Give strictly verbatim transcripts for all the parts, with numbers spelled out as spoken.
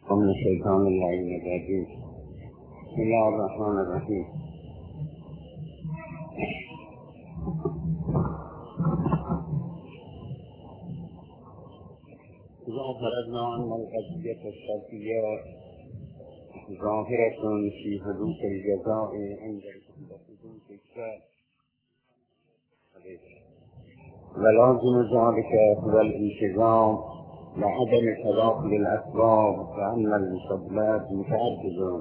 من الشيطان اللعين الرجيم. بسم الله الرحمن الرحيم. إذا فرضنا أن القضية الشرعية ظاهرة في حدوث الجزاء عند حدوث الشرع، ولازم ذلك هو الالتزام لعدم تداخل الأسباب، وأن المسببات متعددة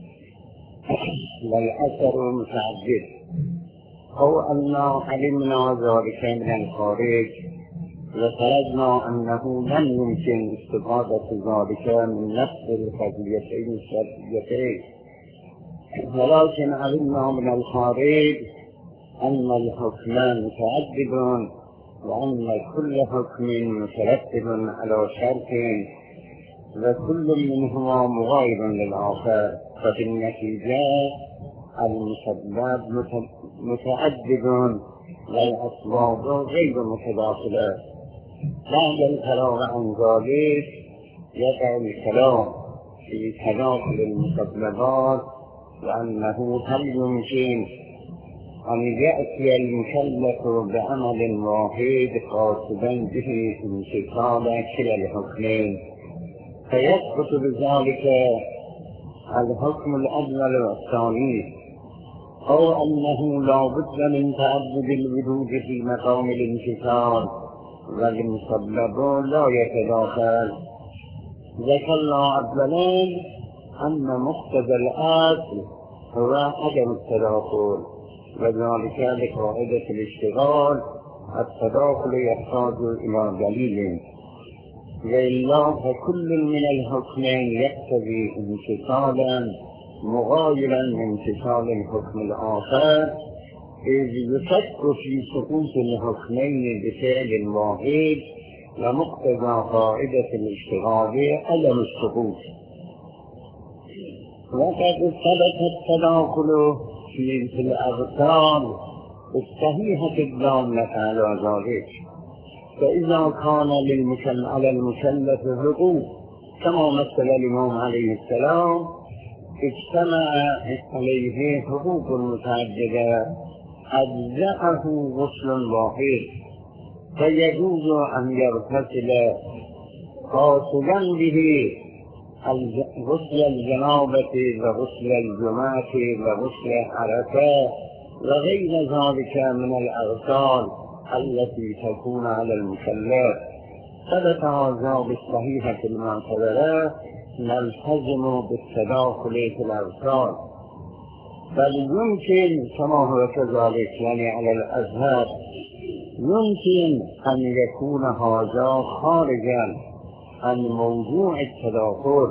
والأثر متعدد، أو أن علمنا ذلك من الخارج وفرضنا أنه لم يمكن استفادة ذلك من نفس القضيتين الشرعيتين، ولكن علمنا من الخارج أن الحكمان متعدد، وأن كل حكم مترتب على شرط وكل منهما مغاير للآخر، ففي النتيجة المسبب متعدد والأسباب غير متداخلة. بعد الكلام عن ذلك يقع الكلام في تداخل المسببات، وأنه هل يمكن أن يأتي المكلف بعمل واحد قاصدا به امتثال كلا الحكمين فيسقط بذلك الحكم الأول والثاني، أو أنه لا بد من تعدد الوجود في مقام الامتثال والمسبب لا يتداخل. ذكرنا أولا أن مقتضى الأصل هو عدم التداخل، وذلك لقاعدة الاشتغال التداخل يحتاج إلى دليل، وإلا فكل من الحكمين يقتضي امتثالا مغايرا لامتثال الحكم الآخر، إذ يشك في سقوط الحكمين بفعل واحد، ومقتضى قاعدة الاشتغال عدم السقوط. وقد ثبت التداخل في الأغصان الصحيحة الدالة على ذلك، فإذا كان للمكلف على المكلف حقوق كما مثل الإمام عليه السلام اجتمع عليه حقوق متعددة أجزأه غسل واحد، فيجوز أن يغتسل قاصدا به غسل الجنابة وغسل الجمعة وغسل عرفة وغير ذلك من الأغسال التي تكون على المكلف. ثبت هذا بالصحيحة المعتبرة نلتزم بالتداخل في الأغسال، بل يمكن كما هو كذلك يعني على الأزهر يمكن أن يكون هذا خارجا عن موضوع التداخل،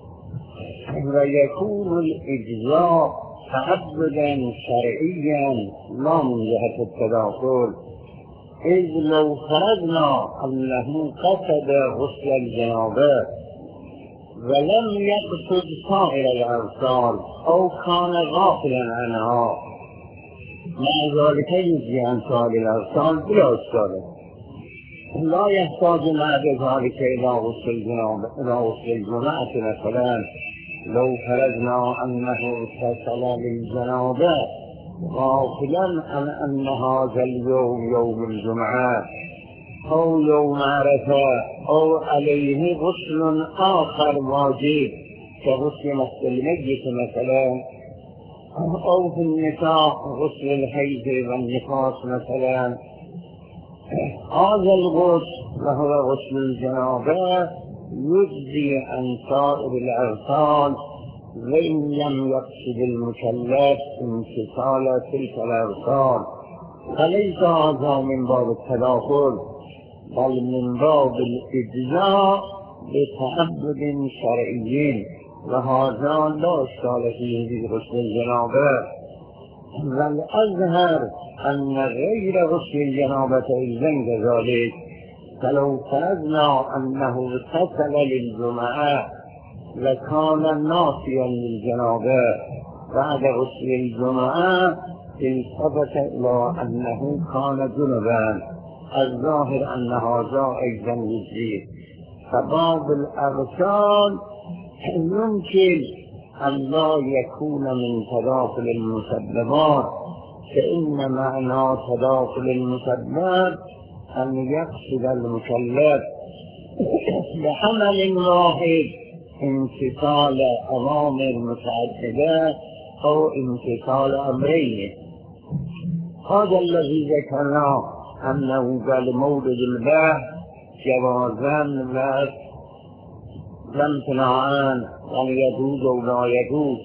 ويكون الإجزاء تعبدا شرعيا لا من جهة التداخل، إذ لو فرضنا أنه قصد غسل الجنابة ولم يقصد سائر الأغسال أو كان غافلا عنها، مع ذلك يجزي عن سائر الأغسال بلا إشكال، لا يحتاج بعد ذلك إلى غسل الجنابة إلى غسل الجمعة. مثلا لو فرضنا أنه اغتسل للجنابة غافلا عن أن هذا اليوم يوم الجمعة أو يوم عرفة أو عليه غسل آخر واجب كغسل مس الميت مثلا، أو في النساء غسل الحيض والنفاس مثلا، هذا الغسل وهو غسل الجنابة يجزي عن سائر الأغسال، وإن لم يقصد المكلف امتثال تلك الأغسال، فليس هذا من باب التداخل بل من باب الإجزاء بتعبد شرعي، وهذا لا إشكال فيه في غسل الجنابة. والأظهر أن غير غسل الجنابة إذن كذلك، فلو فرضنا أنه اغتسل للجمعة وكان ناسيا للجنابة بعد غسل الجمعة التفت إلى أنه كان جنبا، الظاهر أن هذا أيضا يجزي، فباب الأغسال يمكن أن لا يكون من تداخل المسببات، فإن معنى تداخل المسبب أن يقصد المكلف بعمل واحد امتثال أوامر متعددة أو امتثال أمرين. هذا الذي ذكرناه أنه قال مورد البحث جوازا وامتناعا أن يجوز أو لا يجوز.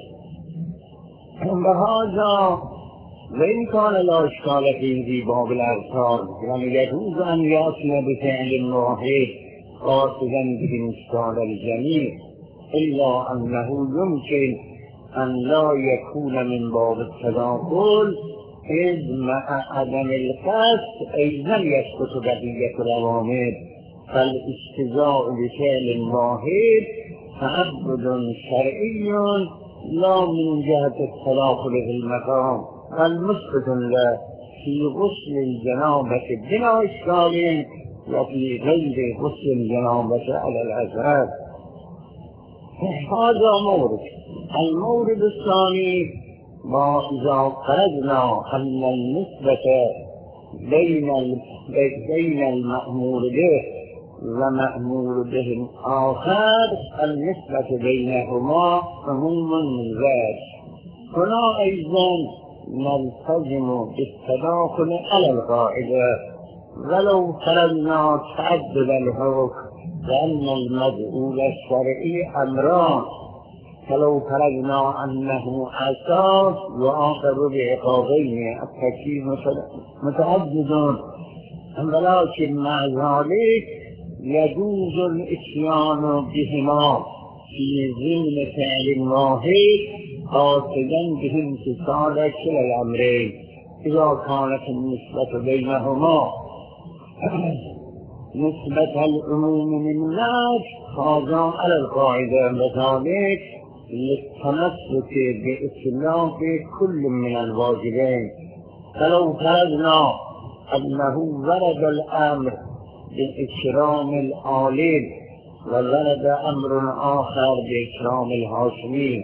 بهذا وإن كان لا إشكال فيه في باب الأركان، يعني يجوز أن يأتي بفعل واحد قاصدا به إشكال الجميع، إلا أنه يمكن أن لا يكون من باب التداخل، إذ مع عدم القصد أيضا يسقط بقية الأوامر، فالاستجزاء بفعل واحد تعبد شرعي لا من جهة التداخل في المقام، بل مثبت له في غسل الجنابة بلا إشكال وفي غير غسل الجنابة على الأساس. هذا مورد. المورد الثاني ما إذا فرضنا أن النسبة بين بين المأمور به ومأمور به آخر، النسبة بينهما عموم من ذلك، هنا أيضا نلتزم بالتداخل على القاعدة، ولو فرضنا تعدد الحكم لأن المدعو الشرعي أمران، فلو فرضنا أنه أساس وآخر بعقابين، التكليف متعدد، ولكن مع ذلك يجوز الإتيان بهما في ضمن فعل واحد قاصدا به امتثال كلا الأمرين إذا كانت النسبة بينهما نسبة العموم من الناس، هذا على القاعدة، وذلك للتمسك بإطلاق كل من الواجبين. فلو فرضنا أنه ورد الأمر بإكرام العالم وورد أمر آخر بإكرام الهاشمي،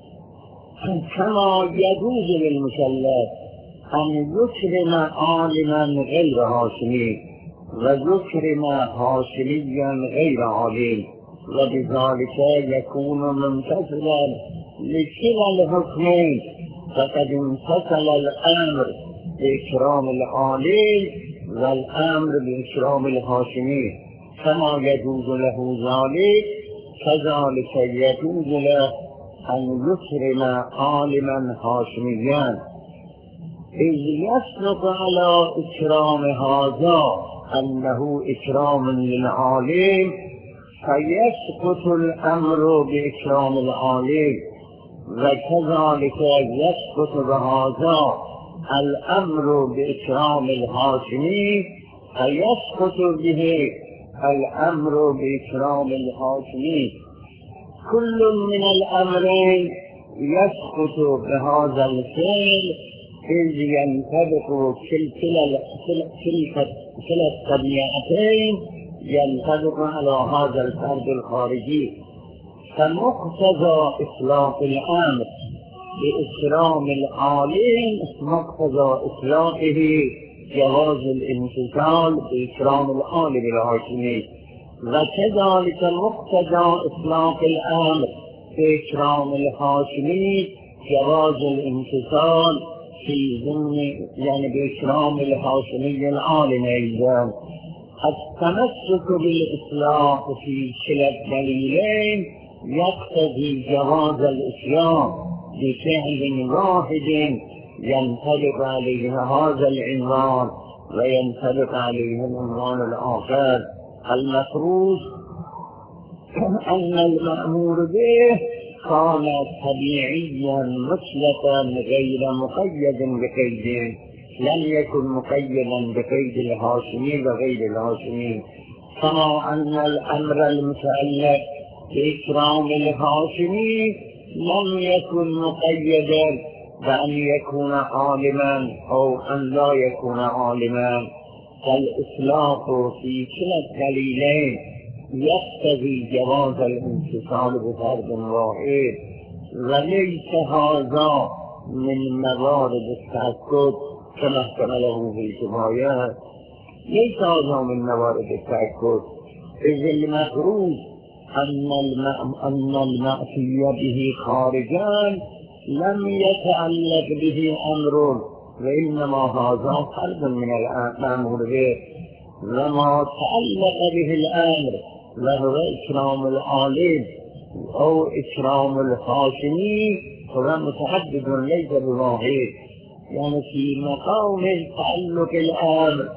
كما يجوز للمكلف أن يكرم عالما غير هاشمي ويكرم هاشميا غير عالم، وبذلك يكون ممتثلا لكلا الحكمين، فقد امتثل الأمر بإكرام العالم والأمر بإكرام الهاشمي، كما يجوز له ذلك كذلك يجوز له أن يكرم عالما هاشميا، إذ يسلط على إكرام هذا أنه إكرام للعالم، فيسقط الأمر بإكرام العالم، وكذلك يسقط بهذا الأمر بإكرام الهاشمي، فيسقط به الأمر بإكرام الهاشمي. كل من الأمرين يسقط بهذا الفعل، إذ ينطبق كلا الطبيعتين ينطبق على هذا الفرد الخارجي، فمقتضى إطلاق الأمر بإكرام العالم مقتضى إطلاقه جواز الامتثال بإكرام العالم الهاشمي، وكذلك مقتضى إطلاق الأمر بإكرام الهاشمي جواز الامتثال في ضمن يعني بإكرام الهاشمي العالم أيضا. التمسك بالإطلاق في كلا الدليلين يقتضي جواز الإسلام بفعل واحد ينطبق عليه هذا العنوان وينطبق عليه العنوان الآخر. المفروض أن المأمور به كان طبيعيا مطلقا غير مقيد بقيد، لم يكن مقيدا بقيد الهاشمي وغير الهاشمي، كما أن الأمر المتعلق بإكرام الهاشمي لم يكن مقيدا بأن يكون عالما أو أن لا يكون عالما. فالإطلاق في كلا الدليلين يقتضي جواز الانتصال بفرد واحد وليس هذا من موارد التأكد كما احتمله في الكفاية. ليس هذا من موارد التأكد، إذ المفروض أن أن المأتي به خارجا لم يتعلق به أمر، وإنما هذا فرد من الأمر به، وما تعلق به الأمر وهو إكرام العالم أو إكرام الحاشمي هو متعدد ليس بواحد. يعني في مقام تعلق الأمر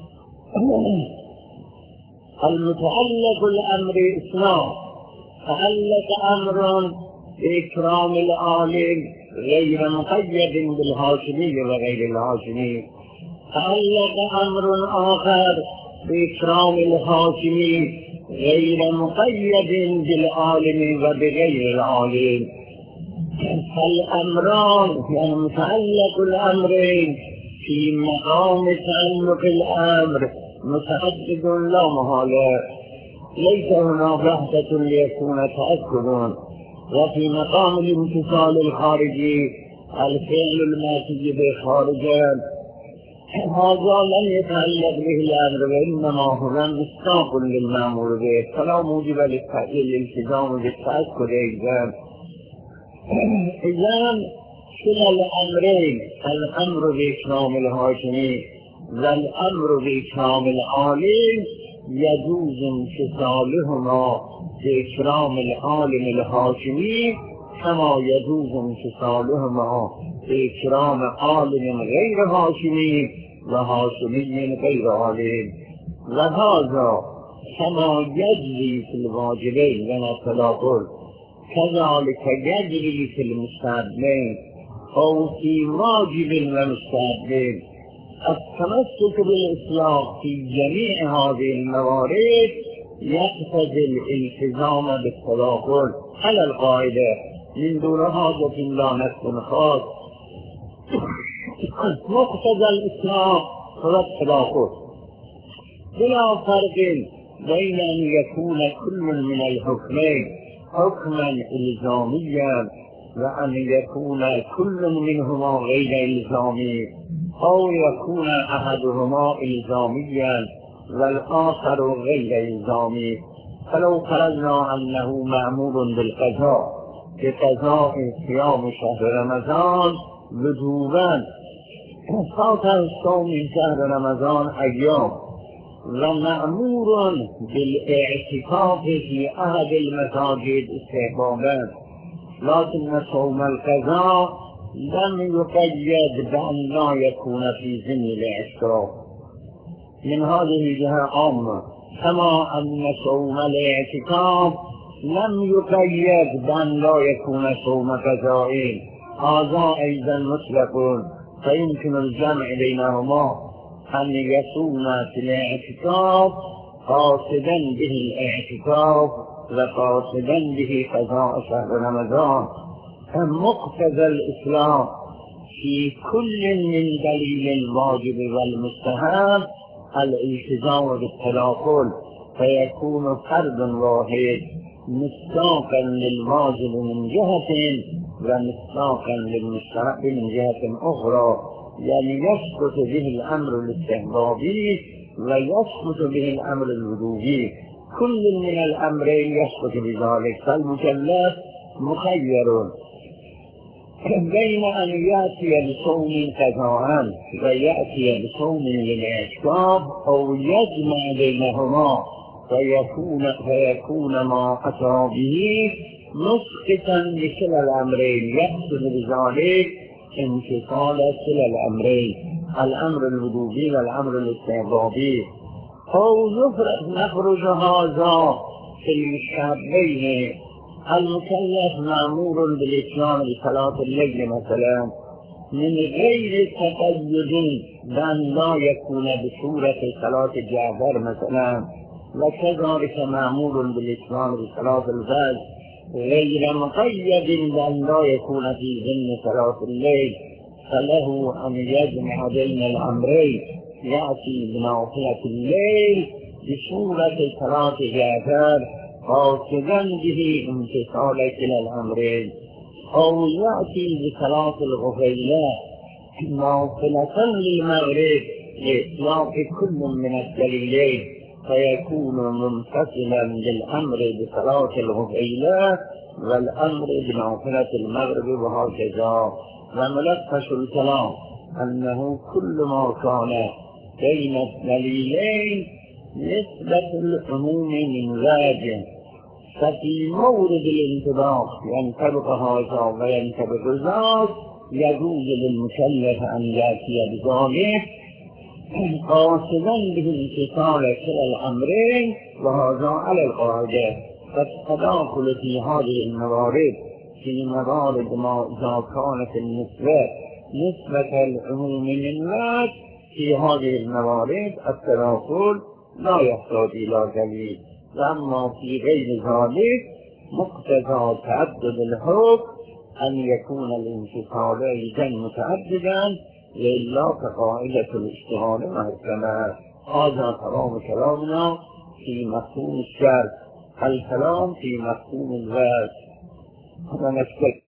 المتعلق الأمر إثنان: تعلق أمر بإكرام العالم غير مقيد بالهاشمي وغير الهاشمي، تعلق أمر آخر بإكرام الهاشمي غير مقيد بالعالم وبغير العالم. فالأمران يعني متعلق الأمرين في مقام تعلق الأمر متعدد لا محالة، ليس هناك وحدة ليكون تأكد. وفي مقام الامتثال الخارجي الفعل الماتي بخارجا هذا لم يتعلق به الأمر وإنما هو مصداق للمأمور به، فلا موجب للالتزام بالتأكد أيضا. إذن كلا الأمرين الأمر بإكرام الهاشمي والأمر بإكرام العالم يجوز امتثالهما بإكرام العالم الهاشمي كما يجوز امتثالهما بإكرام عالم غير هاشمي وهاشمي غير عالم. وهذا كما يجري في الواجبين لنا التداخل كذلك يجري في المستحبين أو في واجب ومستحبين. التمسك بالإسلام في جميع هذه الموارد يقتضي الالتزام بالتداخل على القاعدة من دون حاجة لا نفس خاص. مقتضى الإسلام هو التداخل بلا فرق بين أن يكون كل من الحكمين حكما إلزاميا وأن يكون كل منهما غير إلزامي، أو يكون أحدهما إلزاميا والآخر غير إلزامي. فلو فرضنا أنه مأمور بالقضاء بقضاء صيام شهر رمضان وجوبا فات الصوم من شهر رمضان أيام، ومأمور بالاعتكاف في أحد المساجد استحبابا، لكن صوم القضاء لم يقيد بأن لا يكون في ذمة الاعتكاف. من هذه جهة عامة، كما أن صوم الاعتكاف لم يقيد بأن لا يكون صوم قضاء، هذا أيضا مطلق، فيمكن الجمع بينهما أن يصوم في الاعتكاف قاصدا به الاعتكاف وقاصدا به قضاء شهر رمضان. مقتضى الإسلام في كل من دليل الواجب والمستحب الالتزام بالتداخل، فيكون فرد واحد مصداقا للواجب من جهة ومصداقا للمستحب من جهة أخرى. يعني يثبت به الأمر الاستحبابي ويثبت به الأمر الوجوبي، كل من الأمرين يثبت بذلك. فالمكلف مخير بين أن يأتي بصوم قضاء ويأتي بصوم للاعتكاف أو يجمع بينهما فيكون, فيكون ما أتى به مسقطا لكلا الأمرين، يقصد بذلك امتثال كلا الأمرين، الأمر الوجوبي والأمر الاستحبابي. أو نخرج هذا في المستحبين: المكلف مأمور بالإتيان بصلاة الليل مثلا من غير تقيد بأن لا يكون بصورة صلاة الجعفر مثلا، وكذلك مأمور بالإتيان بصلاة الفجر غير مقيد بأن لا يكون في ضمن صلاة الليل، فله أن يجمع بين الأمرين، يأتي بنافلة الليل بصورة صلاة جعفر قاصدا به امتثالك إلى الأمر، أو يأتي بصلاة الغفيلة نافلة للمغرب لإطلاق كل من الدليلين، فيكون ممتثلا للأمر بصلاة الغفيلة والأمر بنافلة المغرب، وهكذا. وملخص الكلام أنه كل ما كان بين الدليلين نسبة العموم من ذاك، ففي مورد الانطباق ينطبق هذا وينطبق ذاك، يجوز للمكلف أن يأتي بذلك قاصدا به امتثال كلا الأمرين، وهذا على القاعدة. فالتداخل في هذه الموارد في موارد ما إذا كانت النسبة نسبة العموم من ذاك في هذه الموارد التداخل لا يحتاج إلى دليل، وأما في غير ذلك مقتضى تعدد الحكم أن يكون الانتقالين متعددا، وإلا فقاعدة الاجتهاد محكمة. هذا تمام كلامنا في مفهوم الشرع، الكلام في مفهوم الذات.